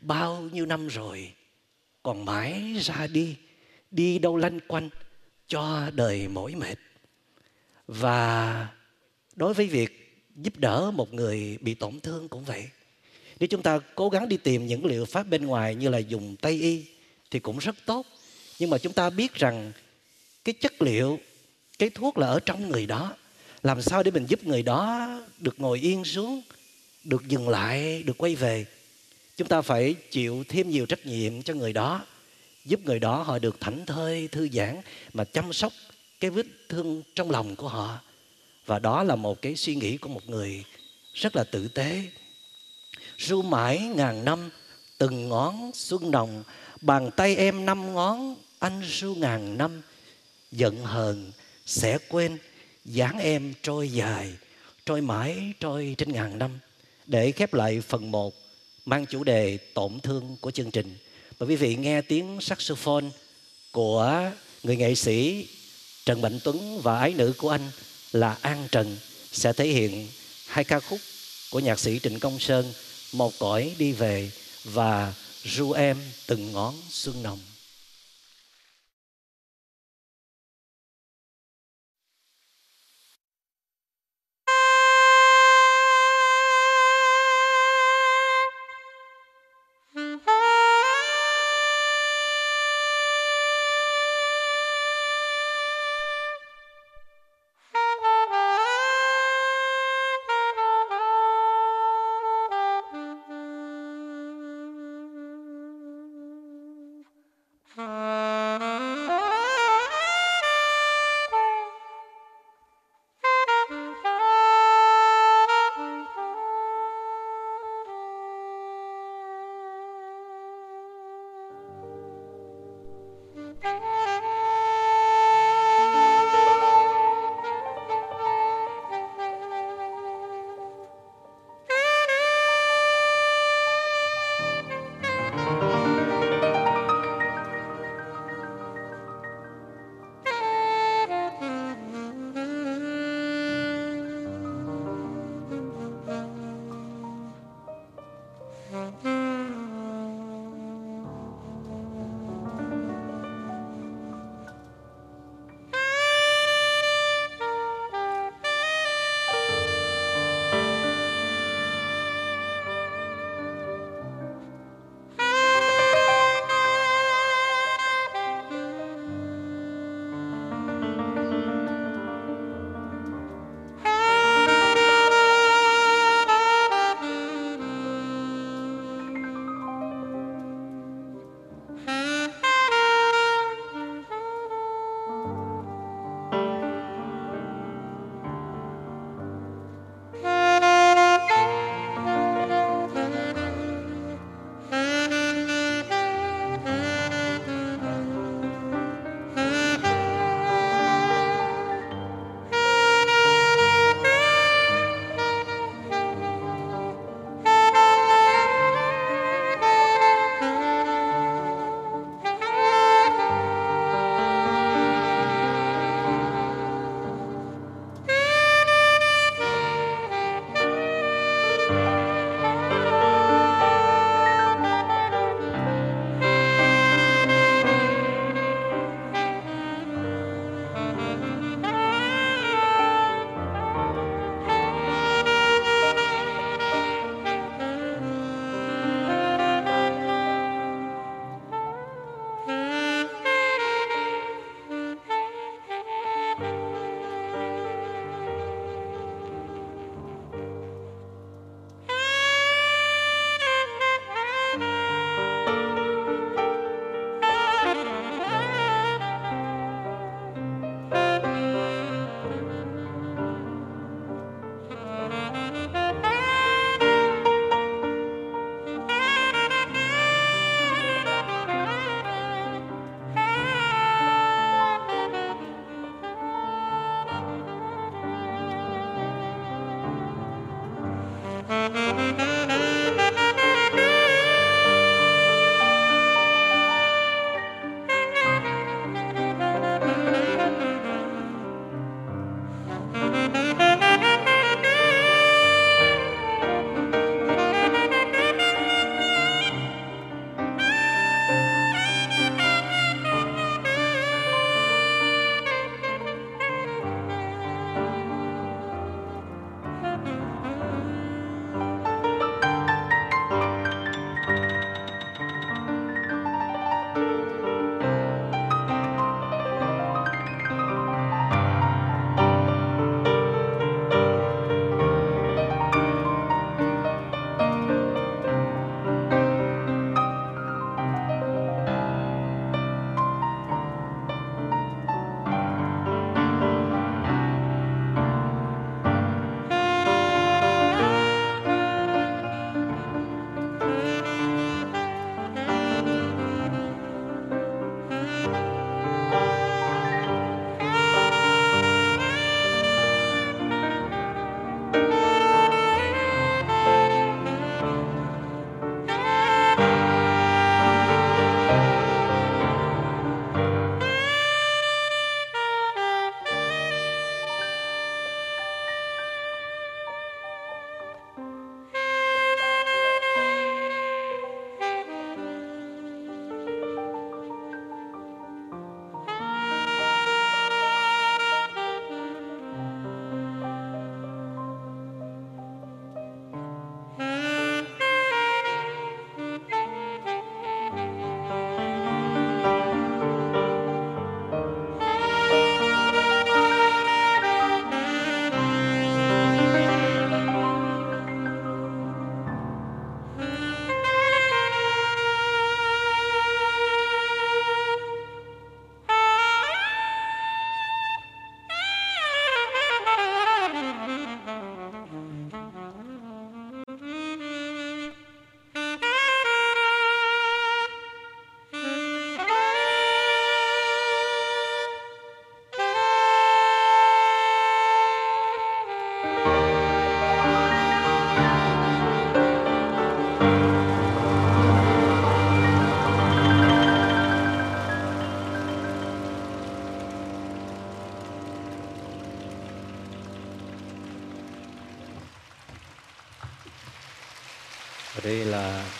bao nhiêu năm rồi, còn mãi ra đi, đi đâu lanh quanh cho đời mỏi mệt. Và đối với việc giúp đỡ một người bị tổn thương cũng vậy. Nếu chúng ta cố gắng đi tìm những liệu pháp bên ngoài như là dùng Tây y thì cũng rất tốt. Nhưng mà chúng ta biết rằng cái chất liệu, cái thuốc là ở trong người đó. Làm sao để mình giúp người đó được ngồi yên xuống, được dừng lại, được quay về. Chúng ta phải chịu thêm nhiều trách nhiệm cho người đó, giúp người đó họ được thảnh thơi, thư giãn, mà chăm sóc cái vết thương trong lòng của họ. Và đó là một cái suy nghĩ của một người rất là tử tế. Ru mãi ngàn năm, từng ngón xuân nồng, bàn tay em 5 ngón, anh ru ngàn năm. Giận hờn sẽ quên, dáng em trôi dài, trôi mãi trôi trên ngàn năm. Để khép lại phần 1 mang chủ đề tổn thương của chương trình, mời quý vị nghe tiếng saxophone của người nghệ sĩ Trần Mạnh Tuấn và ái nữ của anh là An Trần sẽ thể hiện 2 ca khúc của nhạc sĩ Trịnh Công Sơn, Một cõi đi về và Ru em từng ngón xuân nồng.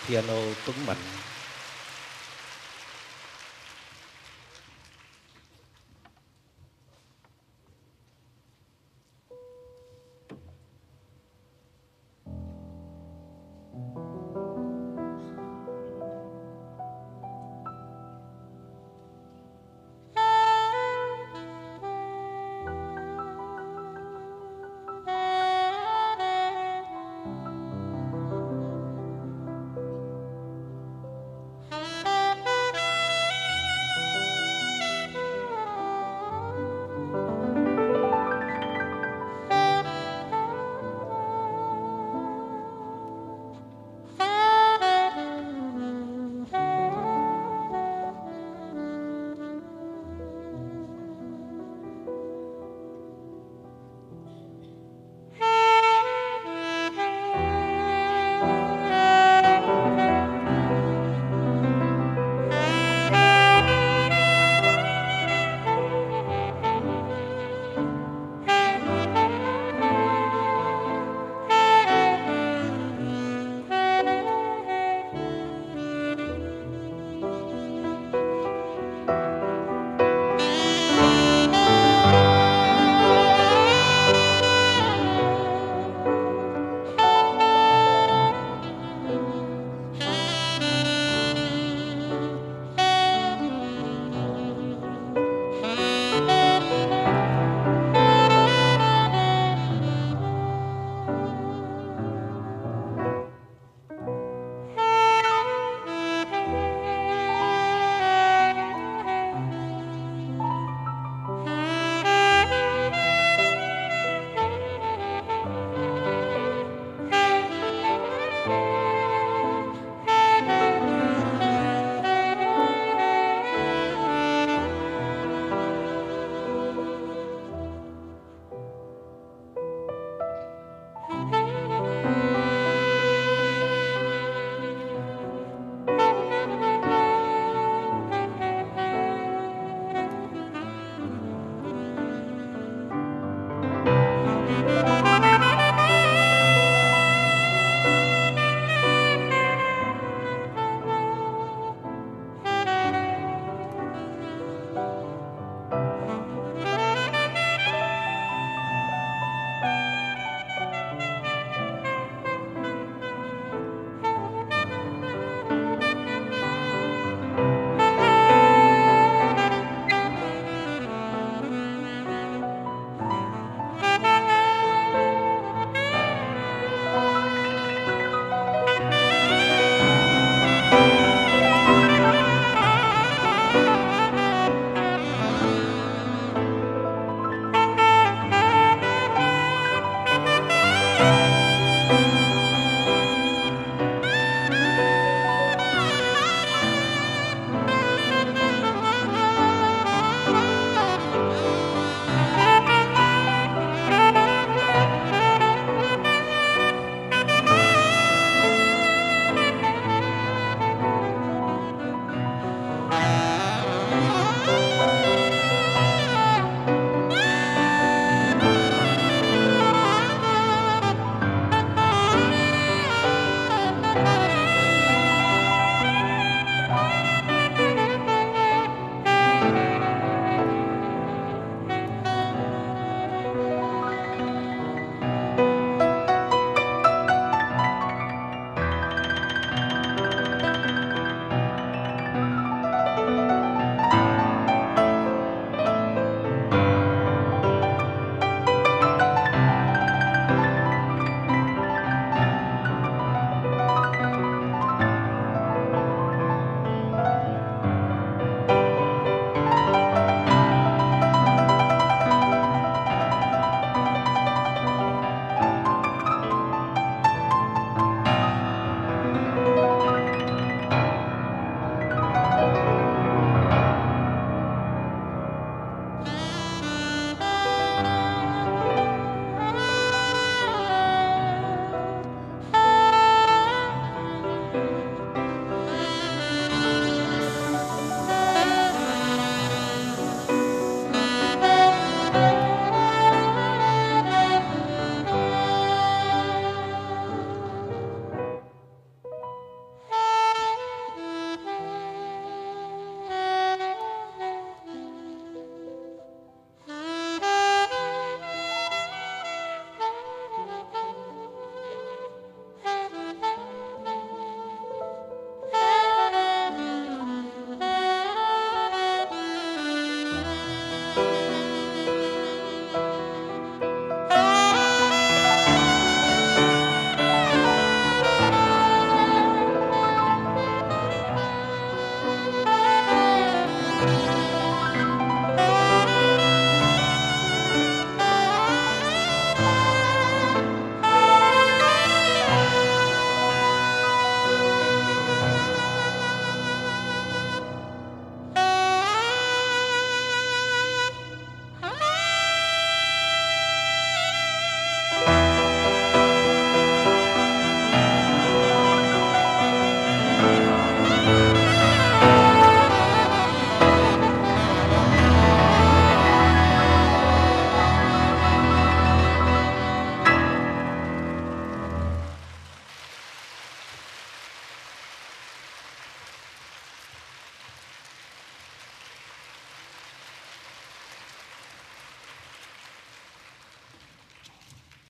piano Tuấn Mạnh.